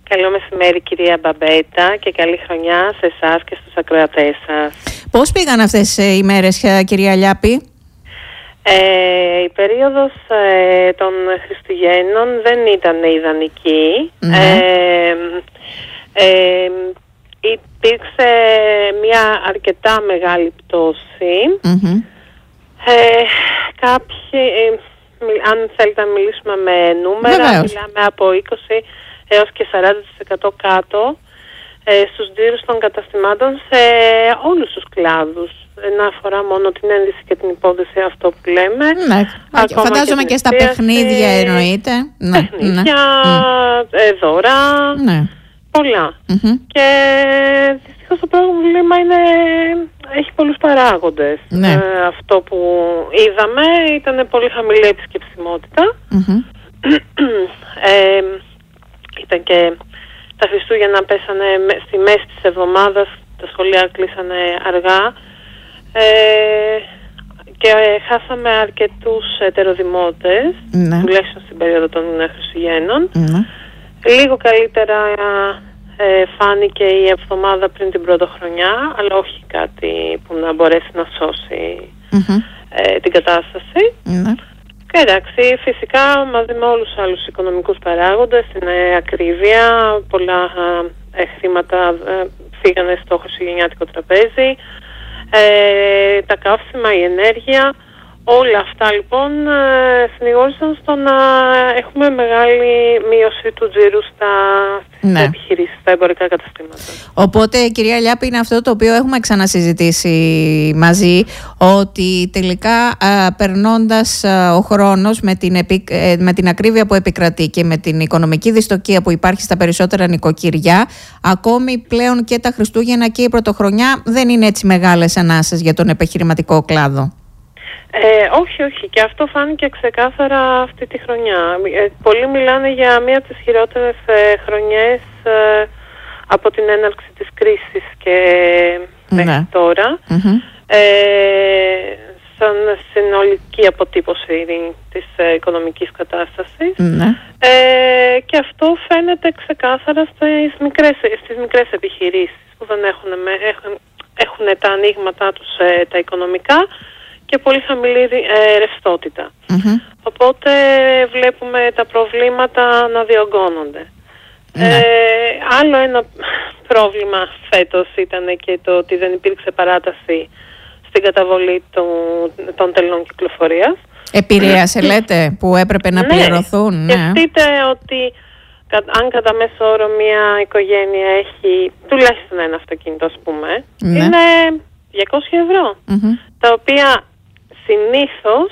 Καλό μεσημέρι κυρία Μπαμπέτα και καλή χρονιά σε εσάς και στους ακροατές σας. Πώς πήγαν αυτές οι μέρες, κυρία Λιάπη? Η περίοδος των Χριστουγέννων δεν ήταν ιδανική. Υπήρξε μια αρκετά μεγάλη πτώση. Αν θέλετε να μιλήσουμε με νούμερα, μιλάμε από 20 έως και 40% κάτω στους τζίρους των καταστημάτων σε όλους τους κλάδους. Δεν αφορά μόνο την ένδυση και την υπόδειση, αυτό που λέμε. Ναι, φαντάζομαι και στα παιχνίδια εννοείται. Παιχνίδια, δώρα, πολλά. Και δυστυχώς το πρόβλημα έχει πολλούς παράγοντες. Αυτό που είδαμε ήταν πολύ χαμηλή επισκεψιμότητα. Ήταν και τα Χριστούγεννα πέσανε στη μέση της εβδομάδας, τα σχολεία κλείσανε αργά και χάσαμε αρκετούς ετεροδημότες, τουλάχιστον στην περίοδο των Χριστουγέννων. Λίγο καλύτερα φάνηκε η εβδομάδα πριν την πρωτοχρονιά, αλλά όχι κάτι που να μπορέσει να σώσει την κατάσταση. Εντάξει, φυσικά μαζί με όλους τους άλλους οικονομικούς παράγοντες, την ακρίβεια, πολλά χρήματα φύγανε στο χριστουγεννιάτικο τραπέζι, τα καύσιμα, η ενέργεια, όλα αυτά λοιπόν συνηγόρησαν στο να έχουμε μεγάλη μείωση του τζίρου στις επιχειρήσεις, στα εμπορικά καταστήματα. Οπότε, κυρία Λιάπη, είναι αυτό το οποίο έχουμε ξανασυζητήσει μαζί, ότι τελικά περνώντας ο χρόνος με την ακρίβεια που επικρατεί και με την οικονομική δυστοκία που υπάρχει στα περισσότερα νοικοκυριά, ακόμη πλέον και τα Χριστούγεννα και η Πρωτοχρονιά δεν είναι έτσι μεγάλες ανάσες για τον επιχειρηματικό κλάδο. Όχι. Και αυτό φάνηκε ξεκάθαρα αυτή τη χρονιά. Πολλοί μιλάνε για μία από τις χειρότερες χρονιές από την έναρξη της κρίσης και μέχρι τώρα. Σαν συνολική αποτύπωση της οικονομικής κατάστασης. Και αυτό φαίνεται ξεκάθαρα στις μικρές επιχειρήσεις που δεν έχουν τα ανοίγματά τους τα οικονομικά και πολύ χαμηλή ρευστότητα. Οπότε βλέπουμε τα προβλήματα να διωγγώνονται. Άλλο ένα πρόβλημα φέτος ήταν και το ότι δεν υπήρξε παράταση στην καταβολή των τελών κυκλοφορίας. Επηρέασε, λέτε, που έπρεπε να πληρωθούν. Σκεφτείτε ότι αν κατά μέσο όρο μια οικογένεια έχει τουλάχιστον ένα αυτοκίνητο, ας πούμε, είναι 200 ευρώ, τα οποία συνήθως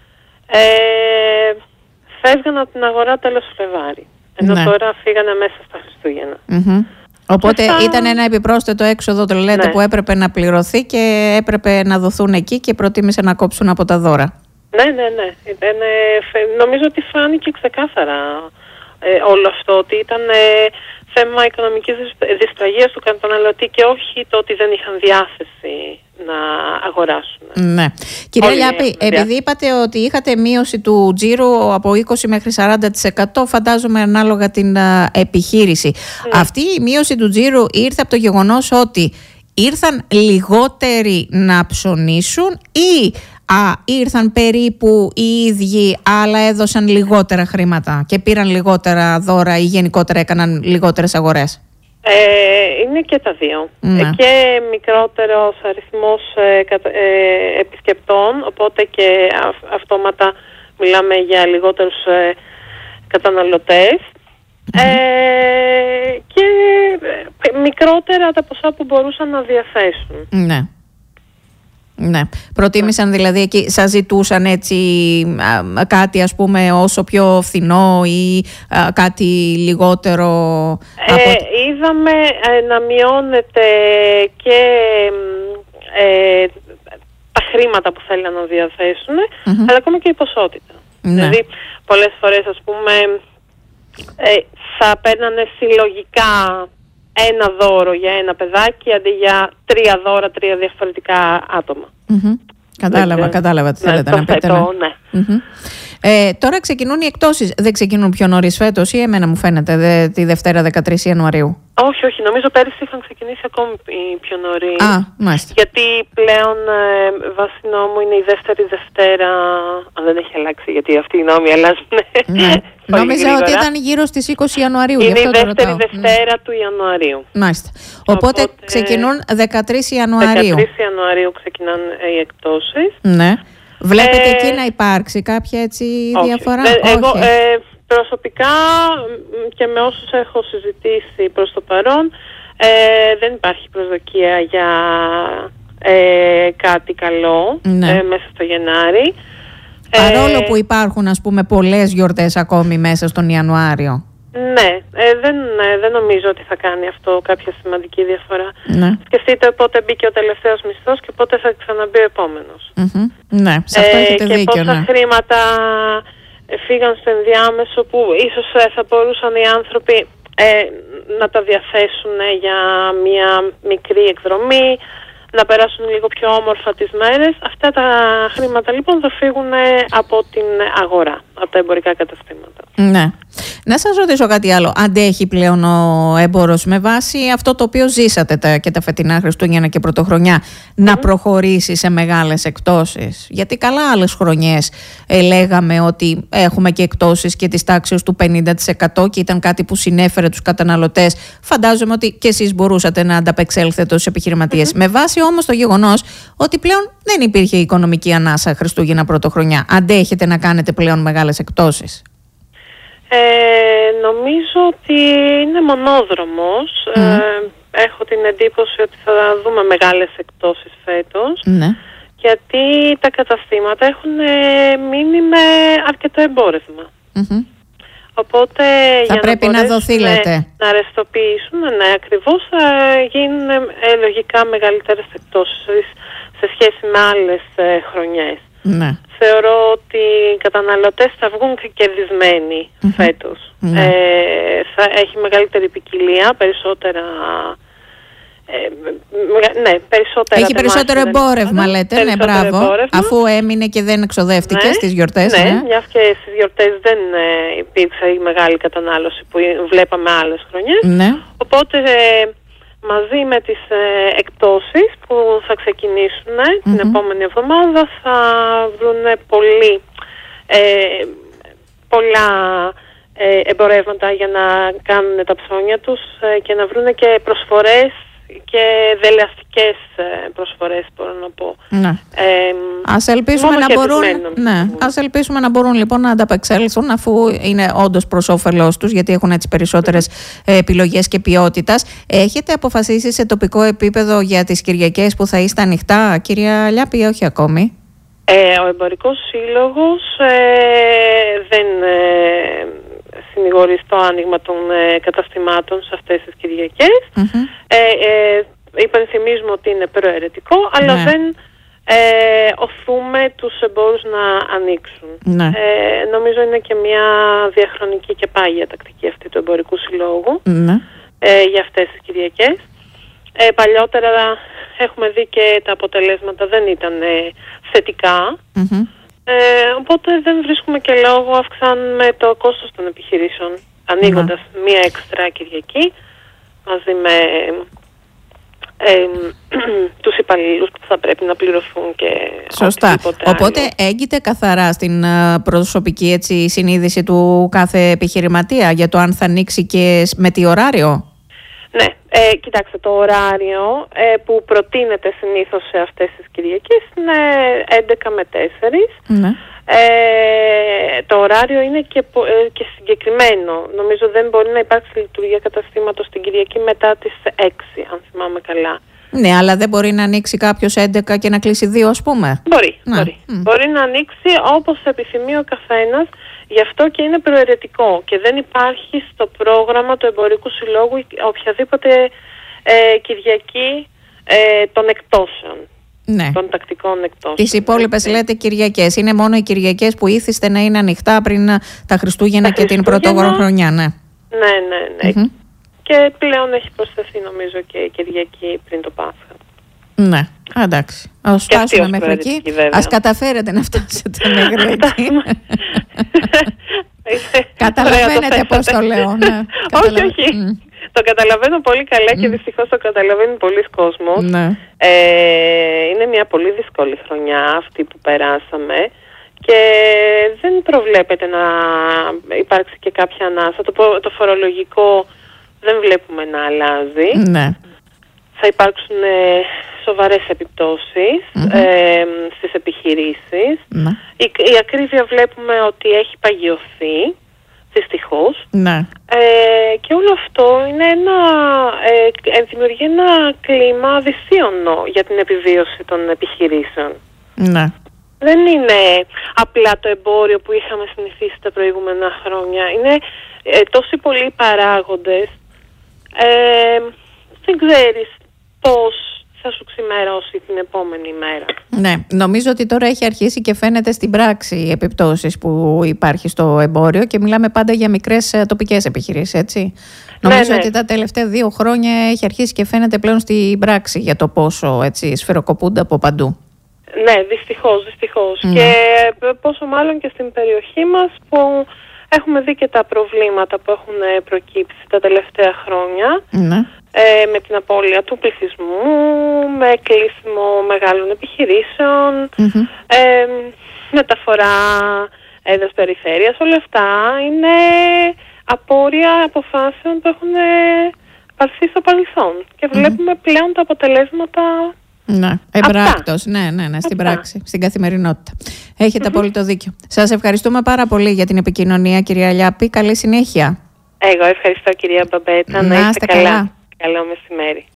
φεύγαν από την αγορά τέλος Φλεβάρι, ενώ τώρα φύγανε μέσα στα Χριστούγεννα. Οπότε ήταν ένα επιπρόσθετο έξοδο, το λέτε, που έπρεπε να πληρωθεί και έπρεπε να δοθούν εκεί και προτίμησε να κόψουν από τα δώρα. Ναι. Νομίζω ότι φάνηκε ξεκάθαρα όλο αυτό, ότι ήταν θέμα οικονομικής δυσπραγίας του καταναλωτή και όχι το ότι δεν είχαν διάθεση να αγοράσουν. Ναι. Κυρία Λιάπη, επειδή είπατε ότι είχατε μείωση του τζίρου από 20 μέχρι 40%, φαντάζομαι ανάλογα την επιχείρηση. Αυτή η μείωση του τζίρου ήρθε από το γεγονός ότι ήρθαν λιγότεροι να ψωνίσουν ή ήρθαν περίπου οι ίδιοι αλλά έδωσαν λιγότερα χρήματα και πήραν λιγότερα δώρα ή γενικότερα έκαναν λιγότερες αγορές? Είναι και τα δύο. Και μικρότερος αριθμός επισκεπτών, οπότε και αυτόματα μιλάμε για λιγότερους καταναλωτές. Και μικρότερα τα ποσά που μπορούσαν να διαθέσουν. Ναι. Προτίμησαν δηλαδή εκεί, σας ζητούσαν έτσι κάτι, ας πούμε, όσο πιο φθηνό ή κάτι λιγότερο? Είδαμε να μειώνεται και τα χρήματα που θέλουν να διαθέσουν, αλλά ακόμα και η ποσότητα. Δηλαδή πολλές φορές, ας πούμε, θα παίρνανε συλλογικά ένα δώρο για ένα παιδάκι αντί για 3 δώρα, 3 διαφορετικά άτομα. Κατάλαβα τι θέλετε να πείτε. Τώρα ξεκινούν οι εκτόσεις. Δεν ξεκινούν πιο νωρίς φέτος ή εμένα μου φαίνεται τη Δευτέρα 13 Ιανουαρίου? Όχι, νομίζω πέρυσι είχαν ξεκινήσει ακόμη πιο νωρίς. Μάλιστα. Γιατί πλέον βάσει νόμου είναι η δεύτερη Δευτέρα, αν δεν έχει αλλάξει, γιατί αυτοί οι νόμοι αλλάζουν. Ναι. Νόμιζα ότι ήταν γύρω στις 20 Ιανουαρίου. Είναι η δεύτερη Δευτέρα του Ιανουαρίου. Μάλιστα. Οπότε ξεκινούν 13 Ιανουαρίου. 13 Ιανουαρίου ξεκινάνε οι εκτόσεις. Ναι. Βλέπετε εκεί να υπάρξει κάποια έτσι διαφορά? Εγώ προσωπικά και με όσους έχω συζητήσει προς το παρόν δεν υπάρχει προσδοκία για κάτι καλό μέσα στο Γενάρη. Παρόλο που υπάρχουν πολλές γιορτές ακόμη μέσα στον Ιανουάριο. Ναι, δεν νομίζω ότι θα κάνει αυτό κάποια σημαντική διαφορά. Ναι. Σκεφτείτε πότε μπήκε ο τελευταίος μισθός και πότε θα ξαναμπεί ο επόμενος. Ναι, σε αυτό έχετε δίκιο. Και πόσα χρήματα φύγαν στο ενδιάμεσο που ίσως θα μπορούσαν οι άνθρωποι να τα διαθέσουν για μια μικρή εκδρομή, να περάσουν λίγο πιο όμορφα τις μέρες. Αυτά τα χρήματα λοιπόν θα φύγουν από την αγορά, από τα εμπορικά καταστήματα. Ναι. Να σας ρωτήσω κάτι άλλο. Αντέχει πλέον ο έμπορος με βάση αυτό το οποίο ζήσατε και τα φετινά Χριστούγεννα και Πρωτοχρονιά να προχωρήσει σε μεγάλες εκτόσεις? Γιατί καλά άλλες χρονιές λέγαμε ότι έχουμε και εκτόσεις και της τάξης του 50% και ήταν κάτι που συνέφερε τους καταναλωτές. Φαντάζομαι ότι και εσείς μπορούσατε να ανταπεξέλθετε ως επιχειρηματίες. Με βάση όμως το γεγονός ότι πλέον δεν υπήρχε οικονομική ανάσα Χριστούγεννα Πρωτοχρονιά, αντέχετε να κάνετε πλέον μεγάλες εκτόσεις? Νομίζω ότι είναι μονόδρομος. Έχω την εντύπωση ότι θα δούμε μεγάλες εκτόσεις φέτος. Γιατί τα καταστήματα έχουν μείνει με αρκετό εμπόρευμα. Οπότε θα πρέπει να δοθεί, λέτε, να ρευστοποιήσουν. Ναι, ακριβώς, θα γίνουν λογικά μεγαλύτερες εκτόσεις σε σχέση με άλλες χρονιές. Ναι. Θεωρώ ότι οι καταναλωτές θα βγουν και κερδισμένοι φέτος. Θα έχει μεγαλύτερη ποικιλία, περισσότερα... Έχει περισσότερο εμπόρευμα, λέτε. Ναι, μπράβο. Εμπόρευμα. Αφού έμεινε και δεν εξοδεύτηκε στις γιορτές. Ναι, μιας και στις γιορτές δεν υπήρξε η μεγάλη κατανάλωση που βλέπαμε άλλες χρονιές. Ναι. Οπότε μαζί με τις εκτόσεις που θα ξεκινήσουν την επόμενη εβδομάδα θα βρουν πολλά εμπορεύματα για να κάνουν τα ψώνια τους και να βρουν και προσφορές και δελεαστικές προσφορές, μπορώ να πω. Ναι. Ας ελπίσουμε να μπορούν λοιπόν να ανταπεξέλθουν, αφού είναι όντως προς όφελός τους, γιατί έχουν έτσι περισσότερες επιλογές και ποιότητας. Έχετε αποφασίσει σε τοπικό επίπεδο για τις Κυριακές που θα είστε ανοιχτά, κυρία Λιάπη, ή όχι ακόμη? Ο Εμπορικός Σύλλογος δεν συνηγορεί στο άνοιγμα των καταστημάτων σε αυτές τις Κυριακές. Υπενθυμίζουμε ότι είναι προαιρετικό, αλλά δεν οθούμε τους εμπόρους να ανοίξουν. Νομίζω είναι και μια διαχρονική και πάγια τακτική αυτή του Εμπορικού Συλλόγου για αυτές τις Κυριακές. Παλιότερα έχουμε δει και τα αποτελέσματα δεν ήταν θετικά. Οπότε δεν βρίσκουμε και λόγο, αυξάνουμε το κόστος των επιχειρήσεων ανοίγοντας μία έξτρα Κυριακή μαζί με τους υπαλλήλους που θα πρέπει να πληρωθούν και σωστά. Οπότε έγκυται καθαρά στην προσωπική συνείδηση του κάθε επιχειρηματία για το αν θα ανοίξει και με τι ωράριο? Ναι, κοιτάξτε, το ωράριο που προτείνεται συνήθως σε αυτές τις Κυριακές είναι 11 με 4. Το ωράριο είναι και συγκεκριμένο. Νομίζω δεν μπορεί να υπάρξει λειτουργία καταστήματος την Κυριακή μετά τις 6, αν θυμάμαι καλά. Ναι, αλλά δεν μπορεί να ανοίξει κάποιος 11 και να κλείσει 2, ας πούμε? Μπορεί. Μπορεί να ανοίξει όπως επιθυμεί ο καθένας. Γι' αυτό και είναι προαιρετικό και δεν υπάρχει στο πρόγραμμα του Εμπορικού Συλλόγου οποιαδήποτε Κυριακή των εκτόσεων. Ναι. Των τακτικών εκτόσεων. Τις υπόλοιπες λέτε Κυριακές. Είναι μόνο οι Κυριακές που ήθιστε να είναι ανοιχτά πριν τα Χριστούγεννα και την Πρωτοχρονιά. Ναι. Και πλέον έχει προσθεθεί νομίζω και η Κυριακή πριν το Πάσχα. Ναι, εντάξει. Ας φτάσουμε μέχρι εκεί. Ας καταφέρετε να φτάσετε μέχρι εκεί. Καταλαβαίνετε πώς το λέω. Ναι. Όχι. Το καταλαβαίνω πολύ καλά και δυστυχώς το καταλαβαίνει πολλοί κόσμος. Ναι. Είναι μια πολύ δύσκολη χρονιά αυτή που περάσαμε και δεν προβλέπεται να υπάρξει και κάποια ανάσα. Το φορολογικό δεν βλέπουμε να αλλάζει. Ναι. Θα υπάρξουν σοβαρές επιπτώσεις στις επιχειρήσεις. Ναι. Η ακρίβεια βλέπουμε ότι έχει παγιωθεί, δυστυχώς. Ναι. Και όλο αυτό είναι δημιουργεί ένα κλίμα δυσίωνο για την επιβίωση των επιχειρήσεων. Ναι. Δεν είναι απλά το εμπόριο που είχαμε συνηθίσει τα προηγούμενα χρόνια. Είναι τόσοι πολλοί παράγοντες. Δεν ξέρεις πώς θα σου ξημερώσει την επόμενη μέρα. Ναι, νομίζω ότι τώρα έχει αρχίσει και φαίνεται στην πράξη οι επιπτώσεις που υπάρχει στο εμπόριο και μιλάμε πάντα για μικρές τοπικές επιχειρήσεις, έτσι. Νομίζω ότι τα τελευταία 2 χρόνια έχει αρχίσει και φαίνεται πλέον στην πράξη για το πόσο έτσι σφαιροκοπούνται από παντού. Ναι, δυστυχώς. Και πόσο μάλλον και στην περιοχή μας που έχουμε δει και τα προβλήματα που έχουν προκύψει τα τελευταία χρόνια. Ναι. Με την απώλεια του πληθυσμού, με κλείσιμο μεγάλων επιχειρήσεων, μεταφορά έδρας περιφέρειας. Όλα αυτά είναι απόρρια αποφάσεων που έχουν πάρθει στο παρελθόν και βλέπουμε πλέον τα αποτελέσματα. Ναι, εμπράκτος, ναι, στην πράξη, στην καθημερινότητα. Έχετε απόλυτο δίκιο. Σας ευχαριστούμε πάρα πολύ για την επικοινωνία, κυρία Λιάπη. Καλή συνέχεια. Εγώ ευχαριστώ, κυρία Μπαμπέτα. Να είστε καλά. Καλό μεσημέρι.